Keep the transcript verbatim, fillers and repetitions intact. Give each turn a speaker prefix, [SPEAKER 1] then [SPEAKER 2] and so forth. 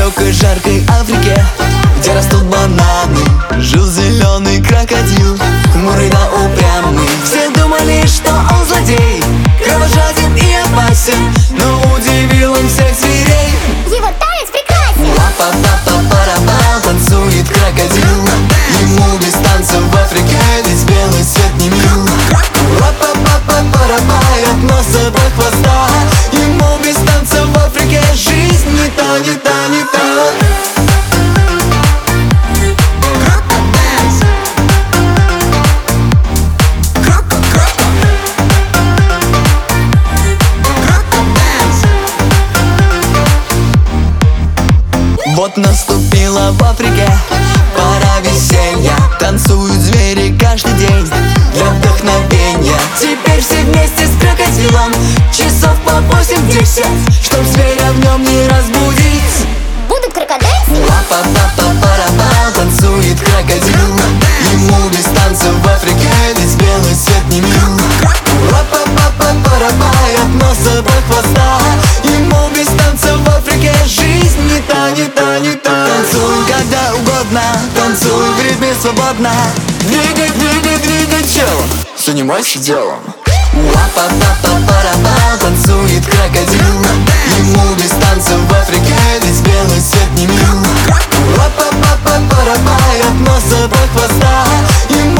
[SPEAKER 1] далекой жаркой Африке, где растут бананы, жил зеленый крокодил, хмурый да упрямый. Все думали, что он злодей, кровожаден и опасен, но удивил он всех зверей.
[SPEAKER 2] Его танец прекрасен.
[SPEAKER 1] Ла-па-па-па-пара-па, танцует крокодил. Ему без танцев в Африке весь белый свет не мил. Ла-па-па-па-пара-па, от носа до хвоста. Ему без танцев в Африке жизнь не та, не та, не та. Вот наступила в Африке пора веселья. Танцуют звери каждый день для вдохновения. Теперь все вместе с крокодилом, часов по восемь-десять, чтоб зверя в нем не разбудить.
[SPEAKER 2] Будут крокодильцы?
[SPEAKER 1] Ла-па-па-па-пара-па, танцует крокодил. Ему без танцев в Африке весь белый свет не мил. Ла-па-па-па-пара-па, от носа до хвоста. Ему без танцев в Африке жизнь не та, не та, не та. Танцуй когда угодно, танцуй в ритме свободно. Двигай, двигай, двигай телом, занимайся делом. Ла-па-па-па-пара-па, танцует крокодил. Ему без танцев в Африке весь белый свет не мил. Ла-па-па-па-пара-па, от носа до хвоста. Ему